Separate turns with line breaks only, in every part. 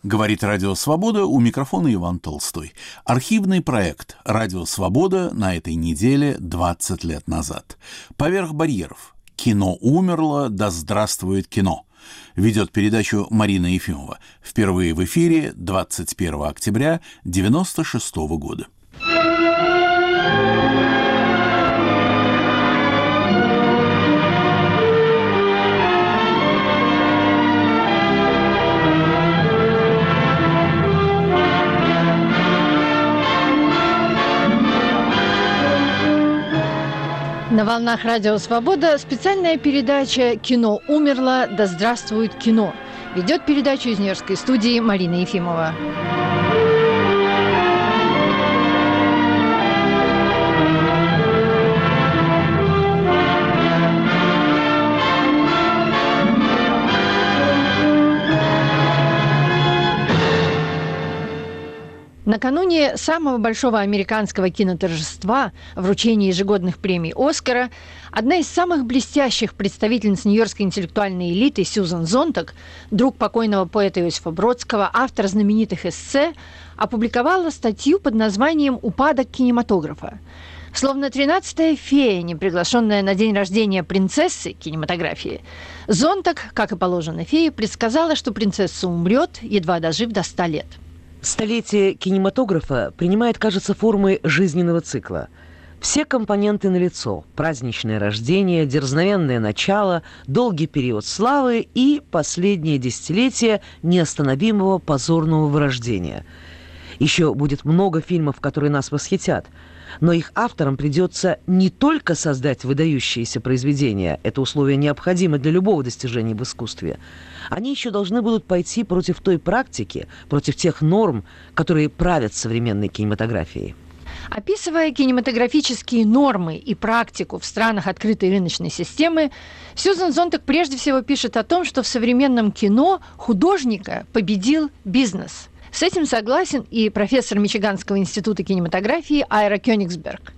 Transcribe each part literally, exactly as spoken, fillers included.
Говорит Радио Свобода, у микрофона Иван Толстой. Архивный проект «Радио Свобода» на этой неделе двадцать лет назад. «Поверх барьеров. Кино умерло, да здравствует кино». Ведет передачу Марина Ефимова. Впервые в эфире двадцать первого октября девяносто шестого года.
На волнах Радио Свобода специальная передача «Кино умерло, да здравствует кино». Ведет передачу из Нью-Йоркской студии Марина Ефимова. Накануне самого большого американского киноторжества, вручения ежегодных премий «Оскара», одна из самых блестящих представительниц нью-йоркской интеллектуальной элиты Сьюзан Зонтаг, друг покойного поэта Иосифа Бродского, автор знаменитых эссе, опубликовала статью под названием «Упадок кинематографа». Словно тринадцатая фея, не приглашенная на день рождения принцессы кинематографии, Зонтаг, как и положено фее, предсказала, что принцесса умрет, едва дожив до ста лет.
Столетие кинематографа принимает, кажется, формы жизненного цикла. Все компоненты налицо: праздничное рождение, дерзновенное начало, долгий период славы и последнее десятилетие неостановимого позорного вырождения. Еще будет много фильмов, которые нас восхитят, но их авторам придется не только создать выдающиеся произведения, это условие необходимо для любого достижения в искусстве, они еще должны будут пойти против той практики, против тех норм, которые правят современной кинематографией.
Описывая кинематографические нормы и практику в странах открытой рыночной системы, Сьюзан Зонтаг прежде всего пишет о том, что в современном кино художника победил бизнес. С этим согласен и профессор Мичиганского института кинематографии Айра Кёнигсберг.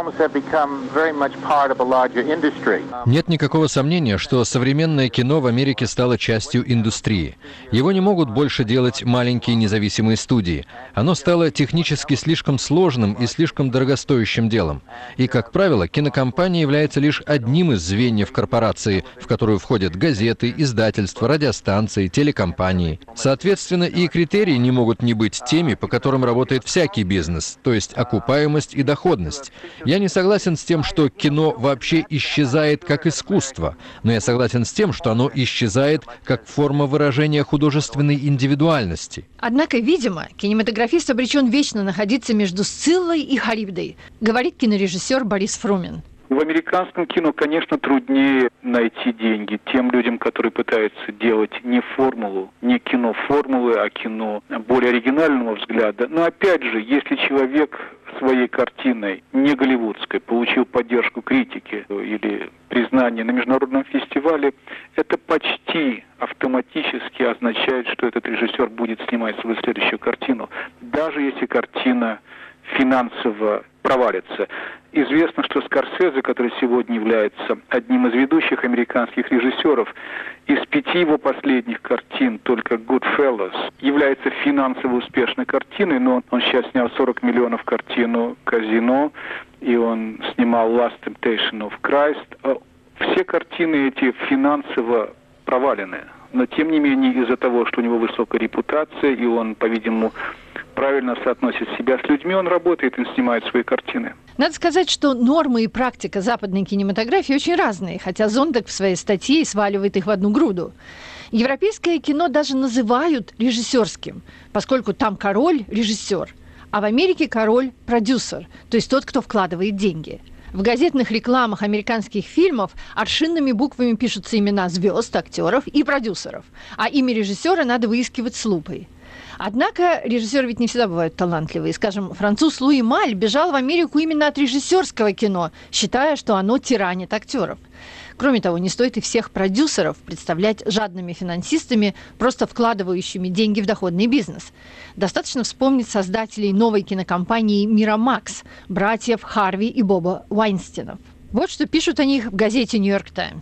Нет никакого сомнения, что современное кино в Америке стало частью индустрии. Его не могут больше делать маленькие независимые студии. Оно стало технически слишком сложным и слишком дорогостоящим делом. И, как правило, кинокомпания является лишь одним из звеньев корпорации, в которую входят газеты, издательства, радиостанции, телекомпании. Соответственно, и критерии не могут не быть теми, по которым работает всякий бизнес, то есть окупаемость и доходность. Я не согласен с тем, что кино вообще исчезает как искусство, но я согласен с тем, что оно исчезает как форма выражения художественной индивидуальности.
Однако, видимо, кинематографист обречен вечно находиться между Сциллой и Харибдой, говорит кинорежиссер Борис Фрумин.
В американском кино, конечно, труднее найти деньги тем людям, которые пытаются делать не формулу, не кино формулы, а кино более оригинального взгляда. Но опять же, если человек своей картиной, не голливудской, получил поддержку критики или признание на международном фестивале, это почти автоматически означает, что этот режиссер будет снимать свою следующую картину, даже если картина финансово провалится. Известно, что Скорсезе, который сегодня является одним из ведущих американских режиссеров, из пяти его последних картин только «Goodfellas» является финансово успешной картиной, но он сейчас снял сорок миллионов картину «Казино», и он снимал «Last Temptation of Christ». Все картины эти финансово провалены. Но, тем не менее, из-за того, что у него высокая репутация, и он, по-видимому, правильно соотносит себя с людьми, он работает и снимает свои картины.
Надо сказать, что нормы и практика западной кинематографии очень разные, хотя Зонтаг в своей статье сваливает их в одну груду. Европейское кино даже называют режиссерским, поскольку там король – режиссер, а в Америке король – продюсер, то есть тот, кто вкладывает деньги. В газетных рекламах американских фильмов аршинными буквами пишутся имена звезд, актеров и продюсеров, а имя режиссера надо выискивать с лупой. Однако режиссеры ведь не всегда бывают талантливые. Скажем, француз Луи Маль бежал в Америку именно от режиссерского кино, считая, что оно тиранит актеров. Кроме того, не стоит и всех продюсеров представлять жадными финансистами, просто вкладывающими деньги в доходный бизнес. Достаточно вспомнить создателей новой кинокомпании «Мирамакс», братьев Харви и Боба Уайнстинов. Вот что пишут о них в газете «Нью-Йорк Таймс».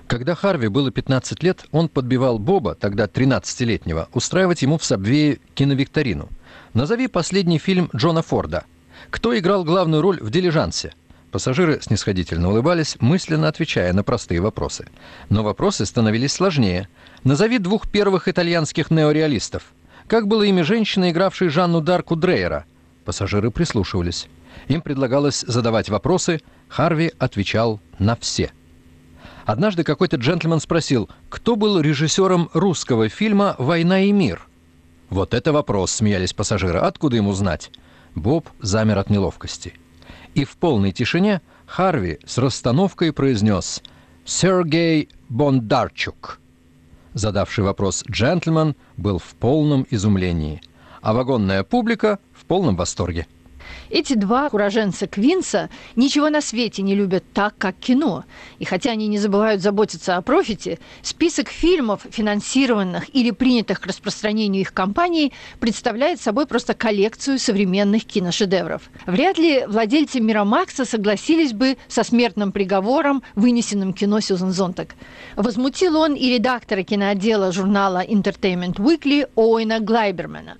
Когда Харви было пятнадцать лет, он подбивал Боба, тогда тринадцатилетнего, устраивать ему в Сабвее киновикторину. «Назови последний фильм Джона Форда. Кто играл главную роль в «Дилижансе»?» Пассажиры снисходительно улыбались, мысленно отвечая на простые вопросы. Но вопросы становились сложнее. «Назови двух первых итальянских неореалистов. Как было имя женщины, игравшей Жанну Дарку Дрейера?» Пассажиры прислушивались. Им предлагалось задавать вопросы, Харви отвечал на все. Однажды какой-то джентльмен спросил, кто был режиссером русского фильма «Война и мир». «Вот это вопрос», — смеялись пассажиры. «Откуда ему знать?» Боб замер от неловкости. И в полной тишине Харви с расстановкой произнес «Сергей Бондарчук». Задавший вопрос джентльмен был в полном изумлении, а вагонная публика в полном восторге.
Эти два уроженца Квинса ничего на свете не любят так, как кино. И хотя они не забывают заботиться о профите, список фильмов, финансированных или принятых к распространению их компанией, представляет собой просто коллекцию современных киношедевров. Вряд ли владельцы Мирамакса согласились бы со смертным приговором, вынесенным кино Сьюзен Зонтаг. Возмутил он и редактора киноотдела журнала Entertainment Weekly Оуэна Глайбермана.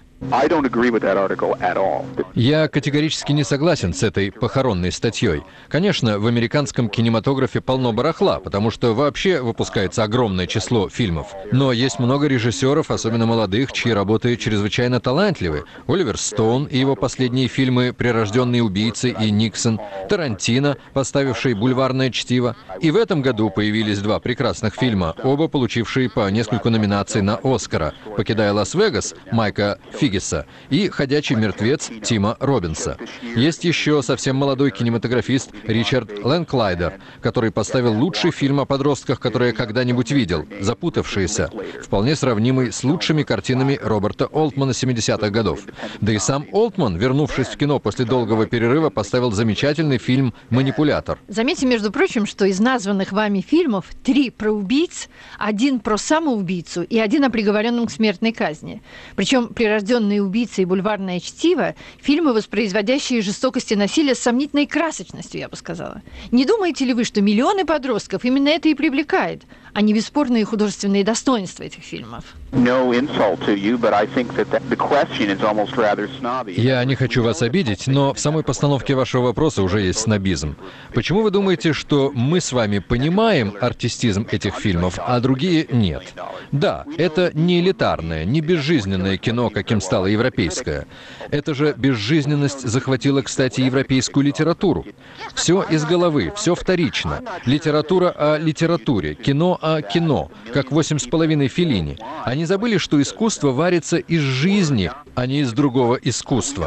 Я категорически не согласен с этой похоронной статьей. Конечно, в американском кинематографе полно барахла, потому что вообще выпускается огромное число фильмов. Но есть много режиссеров, особенно молодых, чьи работы чрезвычайно талантливы. Оливер Стоун и его последние фильмы «Прирожденные убийцы» и «Никсон», Тарантино, поставивший «Бульварное чтиво». И в этом году появились два прекрасных фильма, оба получившие по нескольку номинаций на «Оскара». «Покидая Лас-Вегас» Майка Фиггиса и «Ходячий мертвец» Тима Робинса. Есть еще совсем молодой кинематографист Ричард Лэнклайдер, который поставил лучший фильм о подростках, который я когда-нибудь видел, «Запутавшиеся», вполне сравнимый с лучшими картинами Роберта Олтмана семидесятых годов. Да и сам Олтман, вернувшись в кино после долгого перерыва, поставил замечательный фильм «Манипулятор».
Заметьте, между прочим, что из названных вами фильмов три про убийц, один про самоубийцу и один о приговоренном к смертной казни. Причем «Прирожденные убийцы» и «Бульварное чтиво» – фильмы, воспроизводящие жестокость и насилие с сомнительной красочностью, я бы сказала. Не думаете ли вы, что миллионы подростков именно это и привлекает, а не бесспорные художественные достоинства этих фильмов?
Я не хочу вас обидеть, но в самой постановке вашего вопроса уже есть снобизм. Почему вы думаете, что мы с вами понимаем артистизм этих фильмов, а другие нет? Да, это не элитарное, не безжизненное кино, каким стало европейское. Эта же безжизненность захватила, кстати, европейскую литературу. Все из головы, все вторично. Литература о литературе, кино о кино, как «Восемь с половиной» Феллини. Они забыли, что искусство варится из жизни, а не из другого искусства.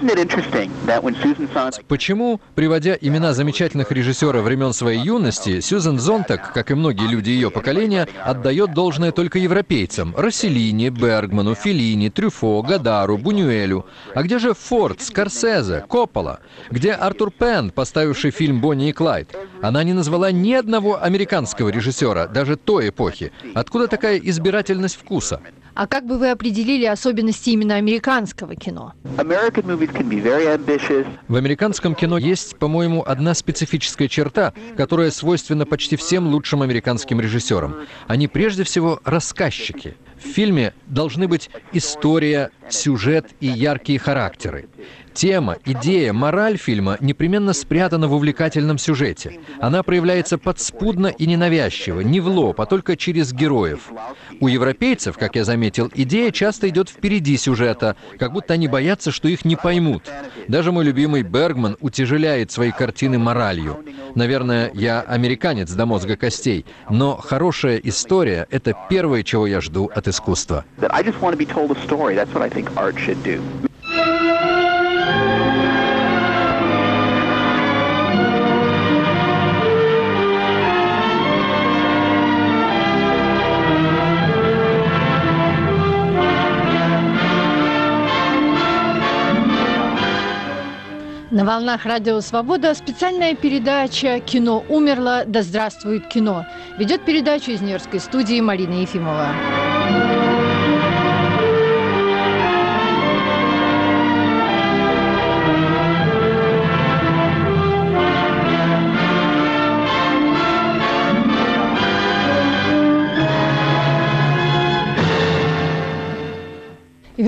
Почему, приводя имена замечательных режиссеров времен своей юности, Сьюзен Зонтаг, как и многие люди ее поколения, отдает должное только европейцам – Росселлини, Бергману, Феллини, Трюфо, Гадару, Бунюэлю. А где же Форд, Скорсезе, Коппола? Где Артур Пен, поставивший фильм «Бонни и Клайд»? Она не назвала ни одного американского режиссера, даже той эпохи. Откуда такая избирательность вкуса?
А как бы вы определили особенности именно американского кино?
В американском кино есть, по-моему, одна специфическая черта, которая свойственна почти всем лучшим американским режиссерам. Они прежде всего рассказчики. В фильме должны быть история, сюжет и яркие характеры. Тема, идея, мораль фильма непременно спрятана в увлекательном сюжете. Она проявляется подспудно и ненавязчиво, не в лоб, а только через героев. У европейцев, как я заметил, идея часто идет впереди сюжета, как будто они боятся, что их не поймут. Даже мой любимый Бергман утяжеляет свои картины моралью. Наверное, я американец до мозга костей, но хорошая история — это первое, чего я жду от искусства.
На волнах Радио Свобода специальная передача «Кино умерло, да здравствует кино». Ведет передачу из Нью-Йоркской студии Марина Ефимова.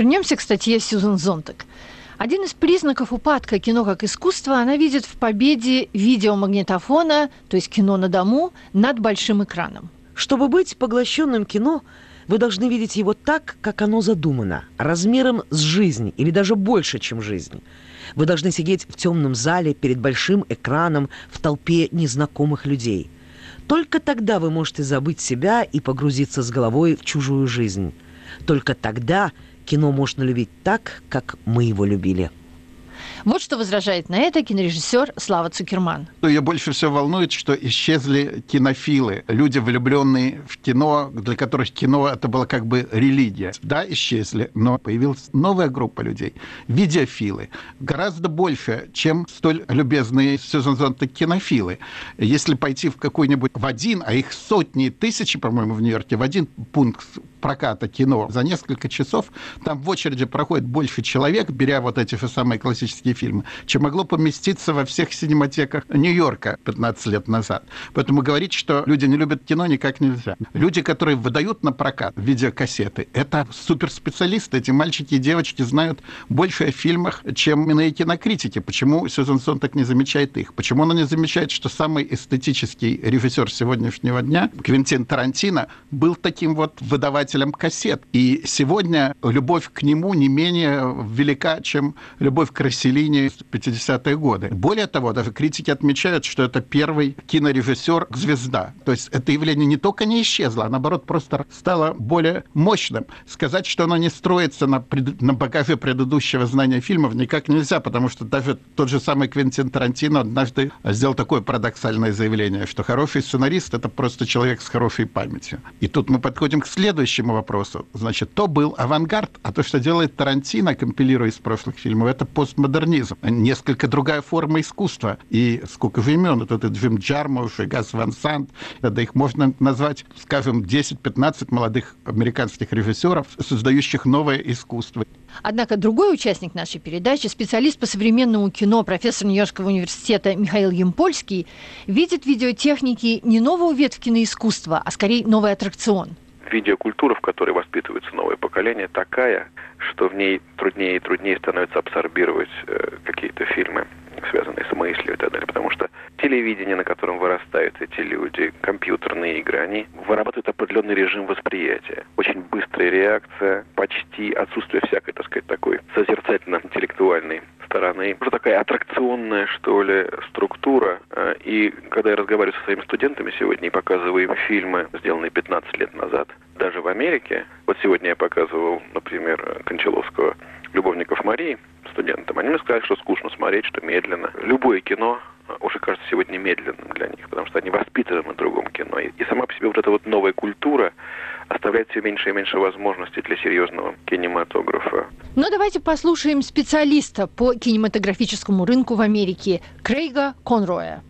Вернемся к статье Сьюзен Зонтаг. Один из признаков упадка кино как искусства она видит в победе видеомагнитофона, то есть кино на дому, над большим экраном.
Чтобы быть поглощенным кино, вы должны видеть его так, как оно задумано, размером с жизнь или даже больше, чем жизнь. Вы должны сидеть в темном зале перед большим экраном в толпе незнакомых людей. Только тогда вы можете забыть себя и погрузиться с головой в чужую жизнь. Только тогда кино можно любить так, как мы его любили.
Вот что возражает на это кинорежиссер Слава Цукерман.
Ее больше всего волнует, что исчезли кинофилы, люди, влюбленные в кино, для которых кино это была как бы религия. Да, исчезли, но появилась новая группа людей, видеофилы, гораздо больше, чем столь любезные Сьюзен Зонтаг кинофилы. Если пойти в какой-нибудь, в один, а их сотни тысячи, по-моему, в Нью-Йорке, в один пункт проката кино за несколько часов, там в очереди проходит больше человек, беря вот эти же самые классические фильмы, чем могло поместиться во всех синематеках Нью-Йорка пятнадцать лет назад. Поэтому говорить, что люди не любят кино, никак нельзя. Люди, которые выдают на прокат видеокассеты, это суперспециалисты. Эти мальчики и девочки знают больше о фильмах, чем иные кинокритики. Почему Сьюзен Зонтаг не замечает их? Почему она не замечает, что самый эстетический режиссер сегодняшнего дня, Квентин Тарантино, был таким вот выдавателем кассет. И сегодня любовь к нему не менее велика, чем любовь к Росселлини в пятидесятые годы. Более того, даже критики отмечают, что это первый кинорежиссер-звезда. То есть это явление не только не исчезло, а наоборот просто стало более мощным. Сказать, что оно не строится на, пред... на багаже предыдущего знания фильмов, никак нельзя, потому что даже тот же самый Квентин Тарантино однажды сделал такое парадоксальное заявление, что хороший сценарист — это просто человек с хорошей памятью. И тут мы подходим к следующему вопросу. Значит, то был авангард, а то, что делает Тарантино, компилируя из прошлых фильмов, это постмодернизм. Несколько другая форма искусства. И сколько же имен? Это, это Джим Джармуш и Гас Ван Sant. Да их можно назвать, скажем, десять-пятнадцать молодых американских режиссеров, создающих новое искусство.
Однако другой участник нашей передачи, специалист по современному кино, профессор Нью-Йоркского университета Михаил Ямпольский, видит в видеотехнике не новую ветвь киноискусства, а скорее новый аттракцион.
Видеокультура, в которой воспитывается новое поколение, такая, что в ней труднее и труднее становится абсорбировать э, какие-то фильмы, связанные с мыслью и так далее. Потому что телевидение, на котором вырастают эти люди, компьютерные игры, они вырабатывают определенный режим восприятия. Очень быстрая реакция, почти отсутствие всякой, так сказать, такой созерцательно-интеллектуальной стороны. Уже такая аттракционная, что ли, структура. И когда я разговариваю со своими студентами сегодня и показываю им фильмы, сделанные пятнадцать лет назад, даже в Америке, вот сегодня я показывал, например, Кончаловского «Любовников Марии» студентам, они мне сказали, что скучно смотреть, что медленно. Любое кино уже кажется сегодня медленным для них, потому что они воспитаны на другом кино. И, и сама по себе вот эта вот новая культура оставляет все меньше и меньше возможностей для серьезного кинематографа.
Но давайте послушаем специалиста по кинематографическому рынку в Америке Крейга Конроя.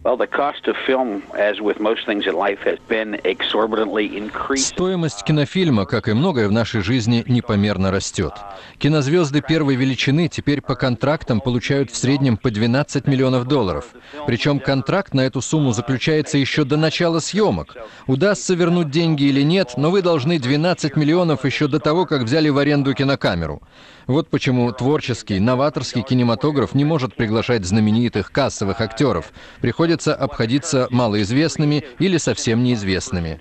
Стоимость кинофильма, как и многое в нашей жизни, непомерно растет. Кинозвезды первой величины теперь по контрактам получают в среднем по двенадцать миллионов долларов. Причем контракт на эту сумму заключается еще до начала съемок. Удастся вернуть деньги или нет, но вы должны двенадцать миллионов еще до того, как взяли в аренду кинокамеру. Вот почему творческий, новаторский кинематограф не может приглашать знаменитых кассовых актеров. Приходится обходиться малоизвестными или совсем неизвестными.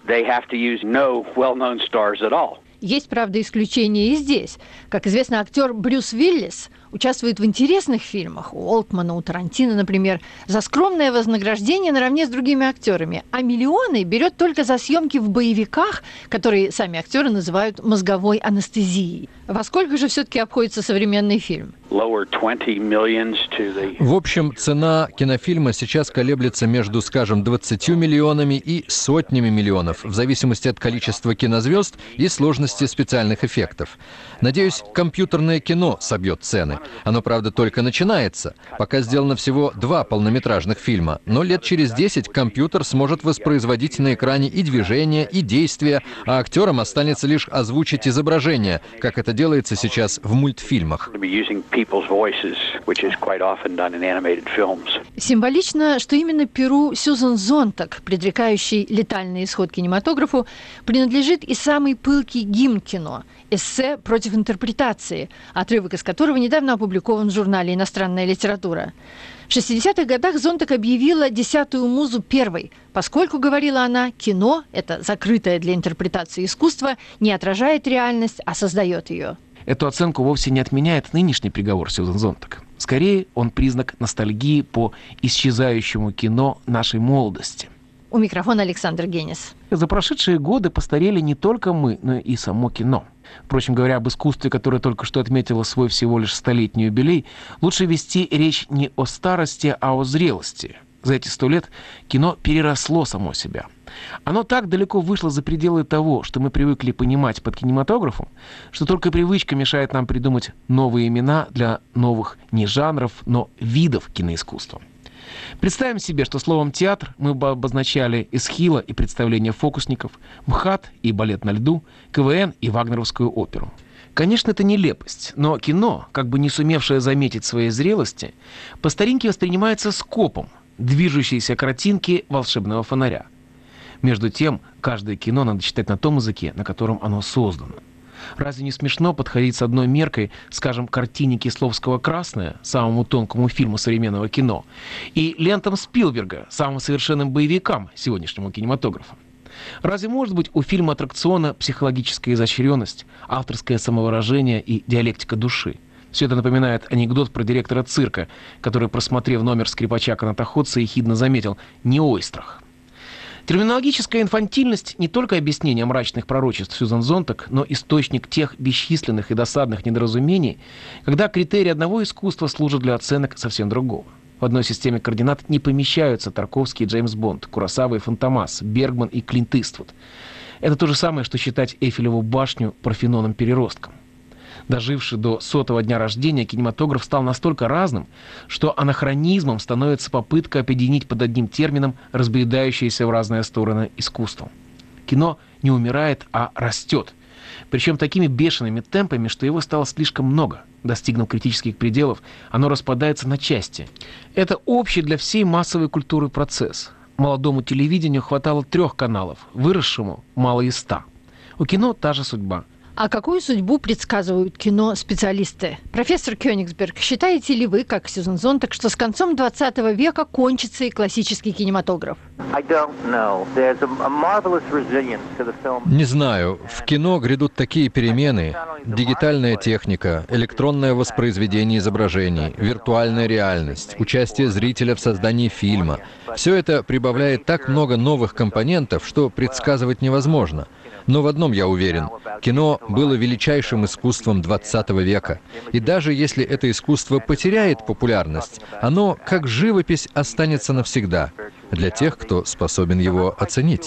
Есть, правда, исключения и здесь. Как известно, актер Брюс Уиллис участвует в интересных фильмах, у Олтмана, у Тарантино, например, за скромное вознаграждение наравне с другими актерами, а миллионы берет только за съемки в боевиках, которые сами актеры называют мозговой анестезией. Во сколько же все-таки обходится современный фильм?
В общем, цена кинофильма сейчас колеблется между, скажем, двадцатью миллионами и сотнями миллионов, в зависимости от количества кинозвезд и сложности специальных эффектов. Надеюсь, компьютерное кино собьет цены. Оно, правда, только начинается. Пока сделано всего два полнометражных фильма, но лет через десять компьютер сможет воспроизводить на экране и движения, и действия, а актерам останется лишь озвучить изображение, как это делается сейчас в мультфильмах.
Символично, что именно перу Сьюзан Зонтаг, предрекающий летальный исход кинематографу, принадлежит и самый пылкий гимн кино – эссе «Против интерпретации», отрывок из которого недавно опубликован в журнале «Иностранная литература». В шестидесятых годах Зонтаг объявила десятую музу первой, поскольку, говорила она, кино – это закрытое для интерпретации искусство, не отражает реальность, а создает ее.
Эту оценку вовсе не отменяет нынешний приговор Сьюзан Зонтаг. Скорее, он признак ностальгии по исчезающему кино нашей молодости.
У микрофона Александр Генис.
За прошедшие годы постарели не только мы, но и само кино. Впрочем, говоря об искусстве, которое только что отметило свой всего лишь столетний юбилей, лучше вести речь не о старости, а о зрелости. За эти сто лет кино переросло само себя. Оно так далеко вышло за пределы того, что мы привыкли понимать под кинематографом, что только привычка мешает нам придумать новые имена для новых не жанров, но видов киноискусства. Представим себе, что словом «театр» мы бы обозначали эсхила и представление фокусников, МХАТ и балет на льду, КВН и вагнеровскую оперу. Конечно, это нелепость, но кино, как бы не сумевшее заметить своей зрелости, по старинке воспринимается скопом движущейся картинки волшебного фонаря. Между тем, каждое кино надо читать на том языке, на котором оно создано. Разве не смешно подходить с одной меркой, скажем, картине Кисловского «Красное», самому тонкому фильму современного кино, и лентам Спилберга, самым совершенным боевикам сегодняшнего кинематографа? Разве может быть у фильма аттракциона психологическая изощренность, авторское самовыражение и диалектика души? Все это напоминает анекдот про директора цирка, который, просмотрев номер скрипача-канатоходца, ехидно заметил «не ойстрах». Терминологическая инфантильность не только объяснение мрачных пророчеств Сьюзан Зонтаг, но источник тех бесчисленных и досадных недоразумений, когда критерии одного искусства служат для оценок совсем другого. В одной системе координат не помещаются Тарковский и Джеймс Бонд, Куросава и Фантомас, Бергман и Клинт Иствуд. Это то же самое, что считать Эйфелеву башню Парфеноном-переростком. Доживший до сотого дня рождения, кинематограф стал настолько разным, что анахронизмом становится попытка объединить под одним термином разбредающееся в разные стороны искусство. Кино не умирает, а растет. Причем такими бешеными темпами, что его стало слишком много. Достигнув критических пределов, оно распадается на части. Это общий для всей массовой культуры процесс. Молодому телевидению хватало трех каналов, выросшему мало и ста. У кино та же судьба.
А какую судьбу предсказывают кино специалисты? Профессор Кёнигсберг, считаете ли вы, как Сьюзан Зонтаг, что с концом двадцатого века кончится и классический кинематограф?
Не знаю. В кино грядут такие перемены. Дигитальная техника, электронное воспроизведение изображений, виртуальная реальность, участие зрителя в создании фильма. Все это прибавляет так много новых компонентов, что предсказывать невозможно. Но в одном я уверен. Кино было величайшим искусством двадцатого века. И даже если это искусство потеряет популярность, оно, как живопись, останется навсегда для тех, кто способен его оценить.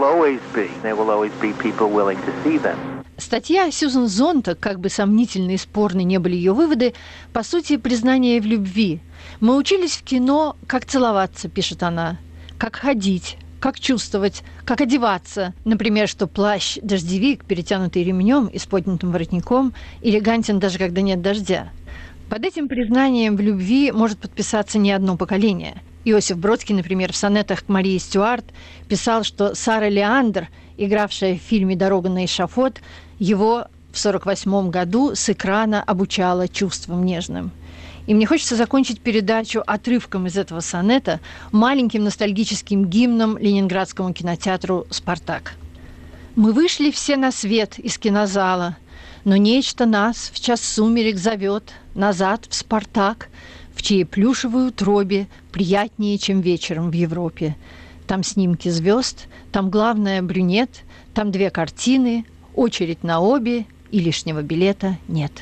Статья Сьюзан Зонтаг, как бы сомнительны и спорны не были ее выводы, по сути, признание в любви. «Мы учились в кино, как целоваться», пишет она, «как ходить, как чувствовать, как одеваться. Например, что плащ-дождевик, перетянутый ремнем и с поднятым воротником, элегантен даже когда нет дождя». Под этим признанием в любви может подписаться не одно поколение. Иосиф Бродский, например, в сонетах к Марии Стюарт писал, что Сара Леандр, игравшая в фильме «Дорога на эшафот», его в сорок восьмом году с экрана обучала чувствам нежным. И мне хочется закончить передачу отрывком из этого сонета, маленьким ностальгическим гимном Ленинградскому кинотеатру «Спартак». «Мы вышли все на свет из кинозала, но нечто нас в час сумерек зовет назад в Спартак, в чьей плюшевой утробе приятнее, чем вечером в Европе. Там снимки звезд, там главное брюнет, там две картины, очередь на обе, и лишнего билета нет».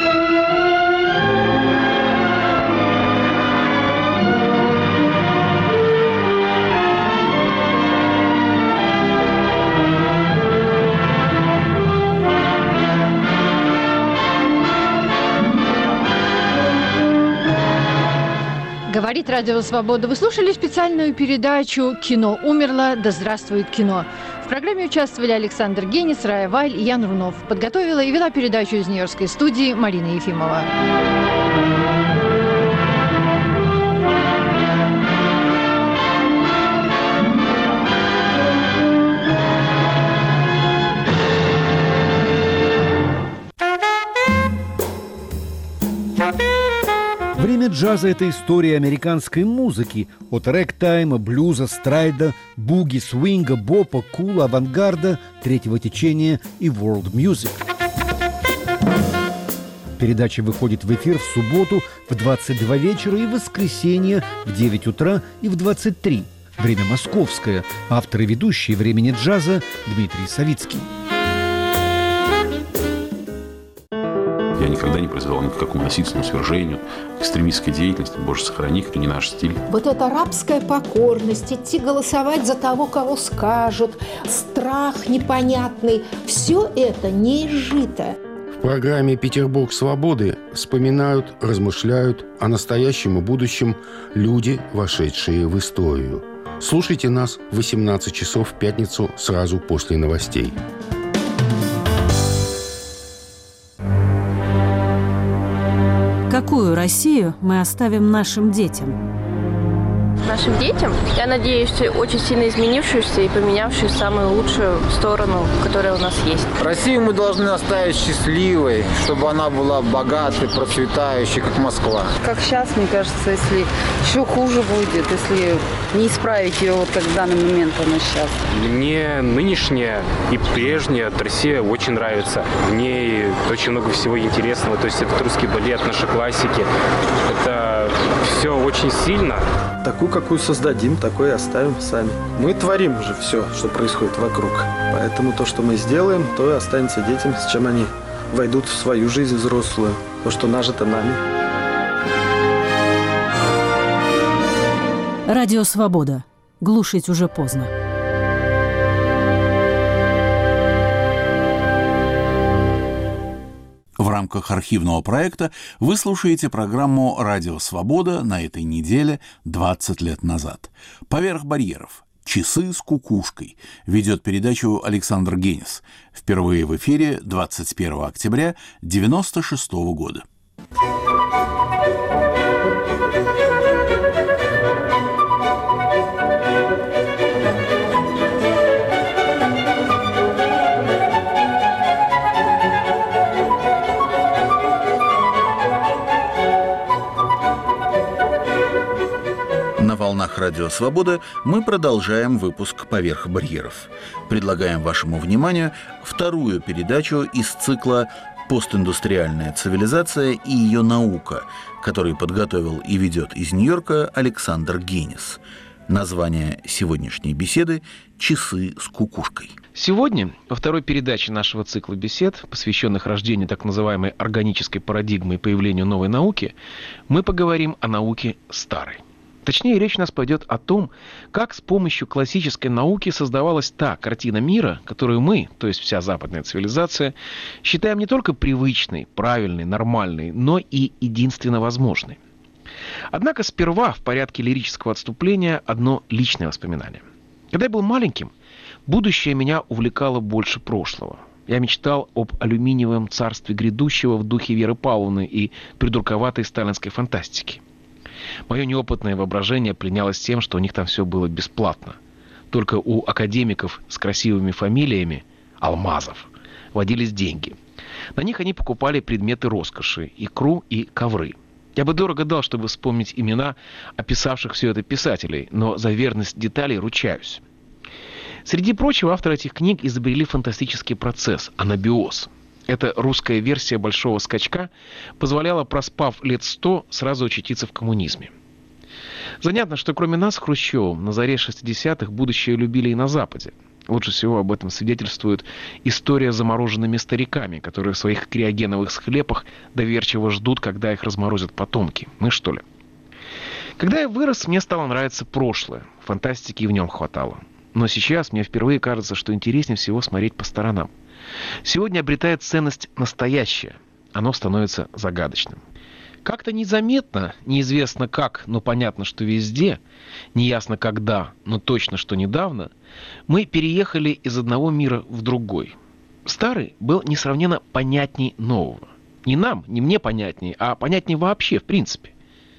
Говорит Радио Свобода. Вы слушали специальную передачу «Кино умерло, да здравствует кино». В программе участвовали Александр Генис, Рая Валь и Ян Рунов. Подготовила и вела передачу из Нью-Йоркской студии Марина Ефимова.
Время джаза – это история американской музыки. От рэг-тайма, блюза, страйда, буги, свинга, бопа, кула, авангарда, третьего течения и world music. Передача выходит в эфир в субботу в двадцать два вечера и в воскресенье в девять утра и в двадцать три. Время московское. Автор и ведущий «Времени джаза» Дмитрий Савицкий.
Я никогда не призывал ни к какому насильственному свержению, к экстремистской деятельности. Боже, сохрани, это не наш стиль.
Вот эта рабская покорность, идти голосовать за того, кого скажут, страх непонятный – все это не изжито.
В программе «Петербург свободы» вспоминают, размышляют о настоящем и будущем люди, вошедшие в историю. Слушайте нас в восемнадцать часов в пятницу сразу после новостей.
Какую Россию мы оставим нашим детям?
Нашим детям, я надеюсь, очень сильно изменившуюся и поменявшуюся в самую лучшую сторону, которая у нас есть.
Россию мы должны оставить счастливой, чтобы она была богатой, процветающей, как Москва.
Как сейчас, мне кажется, если еще хуже будет, если не исправить ее, вот как в данный момент она сейчас.
Мне нынешняя и прежняя Россия очень нравится. В ней очень много всего интересного. То есть это русский балет, наши классики. Это все очень сильно.
Такую, какую создадим, такой и оставим сами. Мы творим же все, что происходит вокруг. Поэтому то, что мы сделаем, то и останется детям, с чем они войдут в свою жизнь взрослую. То, что нажито нами.
Радио «Свобода». Глушить уже поздно.
В рамках архивного проекта вы слушаете программу «Радио Свобода» на этой неделе двадцать лет назад. «Поверх барьеров. Часы с кукушкой» ведет передачу Александр Генис. Впервые в эфире двадцать первого октября девяносто шестого года. На волнах «Радио Свобода» мы продолжаем выпуск «Поверх барьеров». Предлагаем вашему вниманию вторую передачу из цикла «Постиндустриальная цивилизация и ее наука», который подготовил и ведет из Нью-Йорка Александр Генис. Название сегодняшней беседы «Часы с кукушкой».
Сегодня, во второй передаче нашего цикла бесед, посвященных рождению так называемой органической парадигмы и появлению новой науки, мы поговорим о науке старой. Точнее, речь у нас пойдет о том, как с помощью классической науки создавалась та картина мира, которую мы, то есть вся западная цивилизация, считаем не только привычной, правильной, нормальной, но и единственно возможной. Однако сперва, в порядке лирического отступления, одно личное воспоминание. Когда я был маленьким, будущее меня увлекало больше прошлого. Я мечтал об алюминиевом царстве грядущего в духе Веры Павловны и придурковатой сталинской фантастики. Мое неопытное воображение пленялось тем, что у них там все было бесплатно. Только у академиков с красивыми фамилиями, алмазов, водились деньги. На них они покупали предметы роскоши, икру и ковры. Я бы дорого дал, чтобы вспомнить имена описавших все это писателей, но за верность деталей ручаюсь. Среди прочего, авторы этих книг изобрели фантастический процесс – анабиоз. Эта русская версия большого скачка позволяла, проспав лет сто, сразу очутиться в коммунизме. Занятно, что кроме нас с Хрущевым на заре шестидесятых будущее любили и на Западе. Лучше всего об этом свидетельствует история с замороженными стариками, которые в своих криогеновых склепах доверчиво ждут, когда их разморозят потомки. Мы что ли? Когда я вырос, мне стало нравиться прошлое. Фантастики в нем хватало. Но сейчас мне впервые кажется, что интереснее всего смотреть по сторонам. Сегодня обретает ценность настоящее. Оно становится загадочным. Как-то незаметно, неизвестно как, но понятно, что везде, неясно когда, но точно, что недавно, мы переехали из одного мира в другой. Старый был несравненно понятней нового. Не нам, не мне понятнее, а понятнее вообще, в принципе.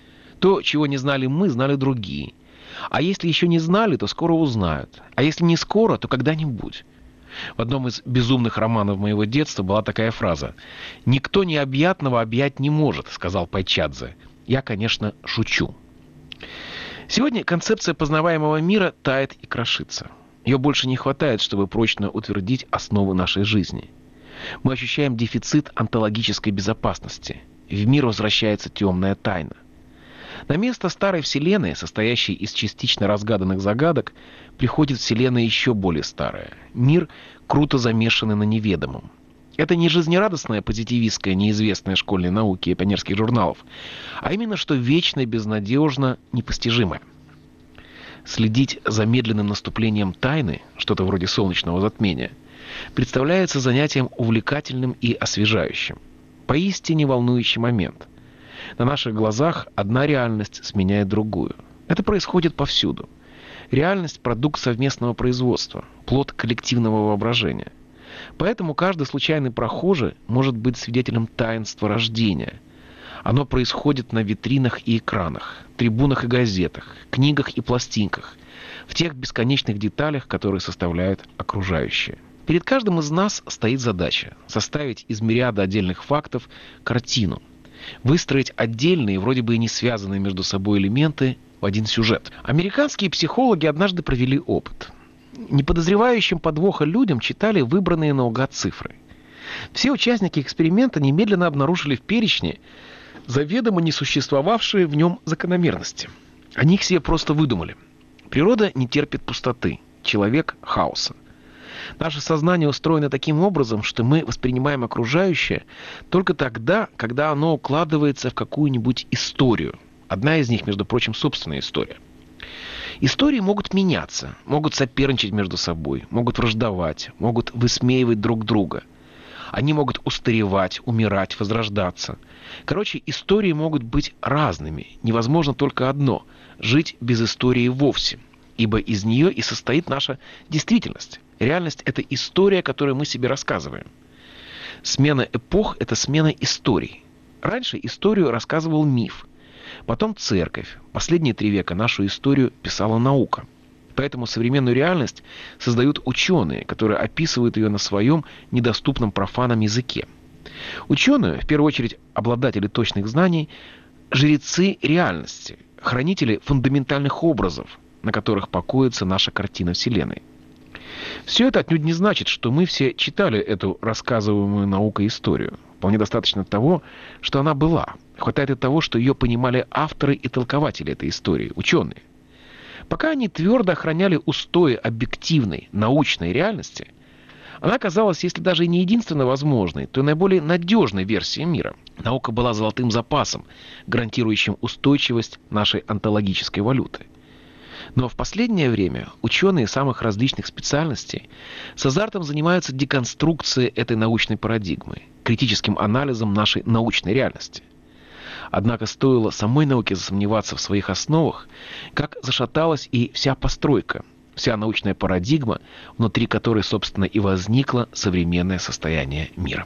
То, чего не знали мы, знали другие. А если еще не знали, то скоро узнают. А если не скоро, то когда-нибудь. В одном из безумных романов моего детства была такая фраза: «Никто необъятного объять не может», — сказал Пайчадзе. Я, конечно, шучу. Сегодня концепция познаваемого мира тает и крошится. Ее больше не хватает, чтобы прочно утвердить основы нашей жизни. Мы ощущаем дефицит онтологической безопасности. В мир возвращается темная тайна. На место старой вселенной, состоящей из частично разгаданных загадок, приходит вселенная еще более старая. Мир, круто замешанный на неведомом. Это не жизнерадостная позитивистская неизвестная школьной науки и пионерских журналов, а именно что вечно, безнадежно, непостижимое. Следить за медленным наступлением тайны, что-то вроде солнечного затмения, представляется занятием увлекательным и освежающим. Поистине волнующий момент. На наших глазах одна реальность сменяет другую. Это происходит повсюду. Реальность – продукт совместного производства, плод коллективного воображения. Поэтому каждый случайный прохожий может быть свидетелем таинства рождения. Оно происходит на витринах и экранах, трибунах и газетах, книгах и пластинках, в тех бесконечных деталях, которые составляют окружающее. Перед каждым из нас стоит задача составить из мириада отдельных фактов картину, выстроить отдельные, вроде бы и не связанные между собой элементы в один сюжет. Американские психологи однажды провели опыт. Неподозревающим подвоха людям читали выбранные наугад цифры. Все участники эксперимента немедленно обнаружили в перечне заведомо не существовавшие в нем закономерности. Они их себе просто выдумали. Природа не терпит пустоты, человек – хаоса. Наше сознание устроено таким образом, что мы воспринимаем окружающее только тогда, когда оно укладывается в какую-нибудь историю. Одна из них, между прочим, собственная история. Истории могут меняться, могут соперничать между собой, могут враждовать, могут высмеивать друг друга. Они могут устаревать, умирать, возрождаться. Короче, истории могут быть разными. Невозможно только одно – жить без истории вовсе. Ибо из нее и состоит наша действительность. Реальность – это история, которую мы себе рассказываем. Смена эпох – это смена историй. Раньше историю рассказывал миф. Потом церковь. Последние три века нашу историю писала наука. Поэтому современную реальность создают ученые, которые описывают ее на своем недоступном профанам языке. Ученые, в первую очередь обладатели точных знаний, жрецы реальности, хранители фундаментальных образов, на которых покоится наша картина Вселенной. Все это отнюдь не значит, что мы все читали эту рассказываемую наукой историю. Вполне достаточно того, что она была. Хватает и того, что ее понимали авторы и толкователи этой истории, ученые. Пока они твердо охраняли устои объективной, научной реальности, она казалась, если даже и не единственно возможной, то наиболее надежной версией мира. Наука была золотым запасом, гарантирующим устойчивость нашей онтологической валюты. Но в последнее время ученые самых различных специальностей с азартом занимаются деконструкцией этой научной парадигмы, критическим анализом нашей научной реальности. Однако стоило самой науке засомневаться в своих основах, как зашаталась и вся постройка, вся научная парадигма, внутри которой, собственно, и возникло современное состояние мира.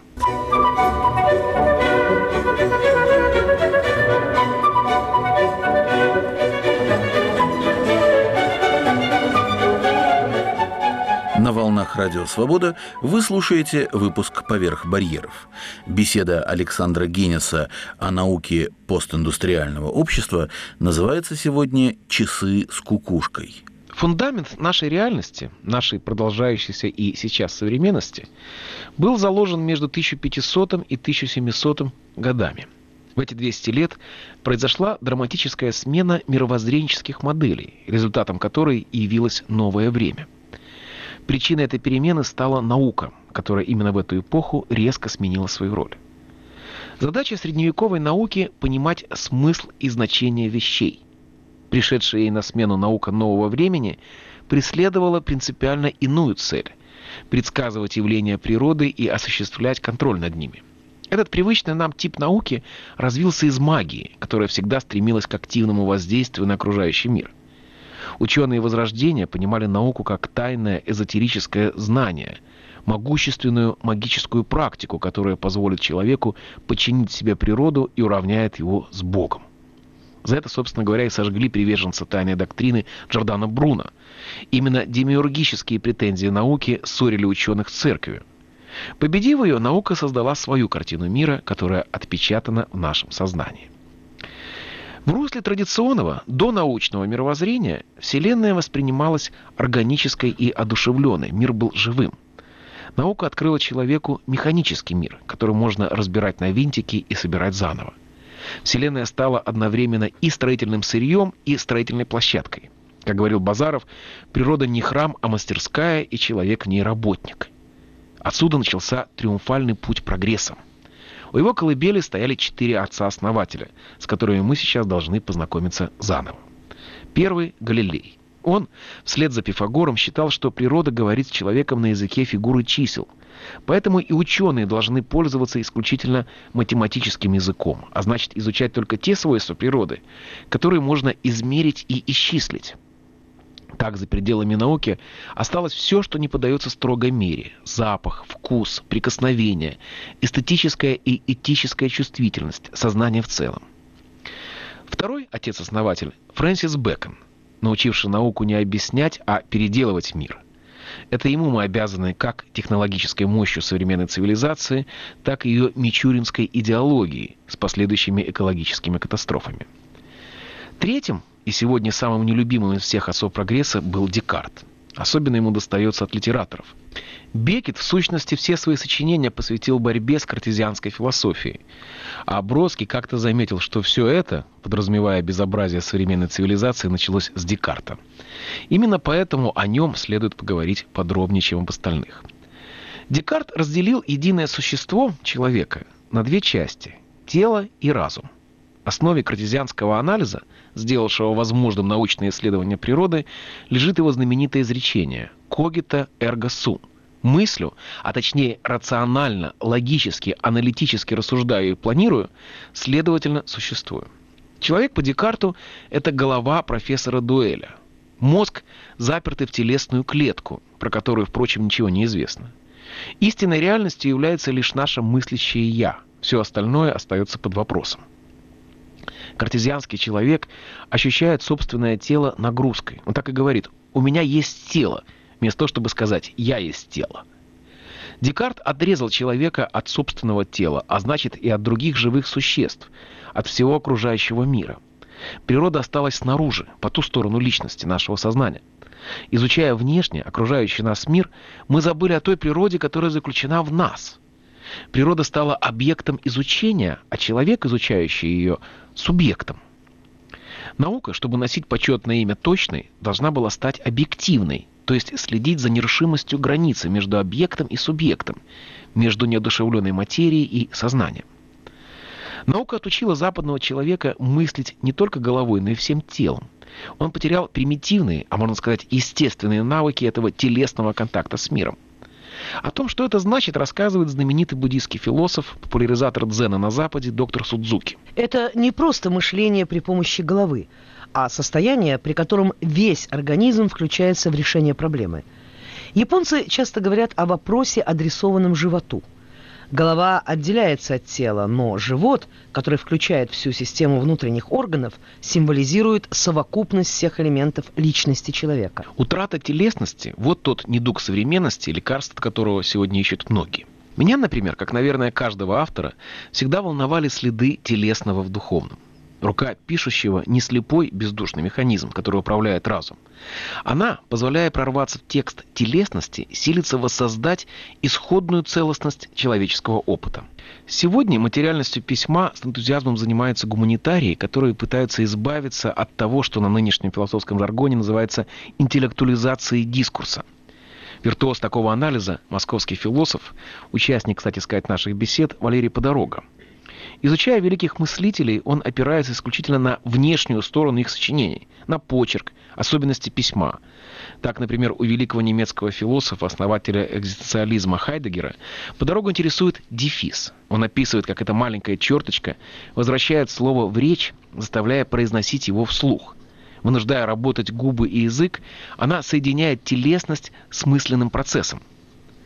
На волнах Радио Свобода вы слушаете выпуск «Поверх барьеров». Беседа Александра Гинеса о науке постиндустриального общества называется сегодня «Часы с кукушкой».
Фундамент нашей реальности, нашей продолжающейся и сейчас современности, был заложен между тысяча пятисотым и тысяча семисотым годами. В эти двести лет произошла драматическая смена мировоззренческих моделей, результатом которой явилось новое время. Причиной этой перемены стала наука, которая именно в эту эпоху резко сменила свою роль. Задача средневековой науки – понимать смысл и значение вещей. Пришедшая ей на смену наука нового времени преследовала принципиально иную цель – предсказывать явления природы и осуществлять контроль над ними. Этот привычный нам тип науки развился из магии, которая всегда стремилась к активному воздействию на окружающий мир. Ученые Возрождения понимали науку как тайное эзотерическое знание, могущественную магическую практику, которая позволит человеку подчинить себе природу и уравняет его с Богом. За это, собственно говоря, и сожгли приверженца тайной доктрины Джордано Бруно. Именно демиургические претензии науки ссорили ученых с церковью. Победив ее, наука создала свою картину мира, которая отпечатана в нашем сознании. В русле традиционного донаучного мировоззрения Вселенная воспринималась органической и одушевленной, мир был живым. Наука открыла человеку механический мир, который можно разбирать на винтики и собирать заново. Вселенная стала одновременно и строительным сырьем, и строительной площадкой. Как говорил Базаров, природа не храм, а мастерская, и человек в ней работник. Отсюда начался триумфальный путь прогресса. У его колыбели стояли четыре отца-основателя, с которыми мы сейчас должны познакомиться заново. Первый – Галилей. Он, вслед за Пифагором, считал, что природа говорит с человеком на языке фигуры чисел. Поэтому и ученые должны пользоваться исключительно математическим языком, а значит изучать только те свойства природы, которые можно измерить и исчислить. Так, за пределами науки осталось все, что не поддается строгой мере. Запах, вкус, прикосновение, эстетическая и этическая чувствительность, сознание в целом. Второй отец-основатель – Фрэнсис Бэкон, научивший науку не объяснять, а переделывать мир. Это ему мы обязаны как технологической мощью современной цивилизации, так и ее мичуринской идеологией с последующими экологическими катастрофами. Третьим и сегодня самым нелюбимым из всех отцов прогресса был Декарт. Особенно ему достается от литераторов. Беккет, в сущности, все свои сочинения посвятил борьбе с картезианской философией. А Бродский как-то заметил, что все это, подразумевая безобразие современной цивилизации, началось с Декарта. Именно поэтому о нем следует поговорить подробнее, чем об остальных. Декарт разделил единое существо человека на две части – тело и разум. В основе картезианского анализа, сделавшего возможным научное исследование природы, лежит его знаменитое изречение «cogito ergo sum». Мыслю, а точнее рационально, логически, аналитически рассуждаю и планирую, следовательно, существую. Человек по Декарту – это голова профессора Дуэля. Мозг, запертый в телесную клетку, про которую, впрочем, ничего не известно. Истинной реальностью является лишь наше мыслящее «я». Все остальное остается под вопросом. Картезианский человек ощущает собственное тело нагрузкой. Он так и говорит: «У меня есть тело», вместо того, чтобы сказать «я есть тело». Декарт отрезал человека от собственного тела, а значит и от других живых существ, от всего окружающего мира. Природа осталась снаружи, по ту сторону личности, нашего сознания. Изучая внешне окружающий нас мир, мы забыли о той природе, которая заключена в нас. Природа стала объектом изучения, а человек, изучающий ее, субъектом. Наука, чтобы носить почетное имя точной, должна была стать объективной, то есть следить за нерушимостью границы между объектом и субъектом, между неодушевленной материей и сознанием. Наука отучила западного человека мыслить не только головой, но и всем телом. Он потерял примитивные, а можно сказать естественные навыки этого телесного контакта с миром. О том, что это значит, рассказывает знаменитый буддийский философ, популяризатор дзена на Западе, доктор Судзуки.
Это не просто мышление при помощи головы, а состояние, при котором весь организм включается в решение проблемы. Японцы часто говорят о вопросе, адресованном животу. Голова отделяется от тела, но живот, который включает всю систему внутренних органов, символизирует совокупность всех элементов личности человека.
Утрата телесности – вот тот недуг современности, лекарство от которого сегодня ищут многие. Меня, например, как, наверное, каждого автора, всегда волновали следы телесного в духовном. Рука пишущего не слепой бездушный механизм, который управляет разум. Она, позволяя прорваться в текст телесности, силится воссоздать исходную целостность человеческого опыта. Сегодня материальностью письма с энтузиазмом занимаются гуманитарии, которые пытаются избавиться от того, что на нынешнем философском жаргоне называется интеллектуализацией дискурса. Виртуоз такого анализа, московский философ, участник, кстати сказать, наших бесед, Валерий Подорога. Изучая великих мыслителей, он опирается исключительно на внешнюю сторону их сочинений, на почерк, особенности письма. Так, например, у великого немецкого философа, основателя экзистенциализма Хайдеггера, Подорога интересует дефис. Он описывает, как эта маленькая черточка возвращает слово в речь, заставляя произносить его вслух. Вынуждая работать губы и язык, она соединяет телесность с мысленным процессом.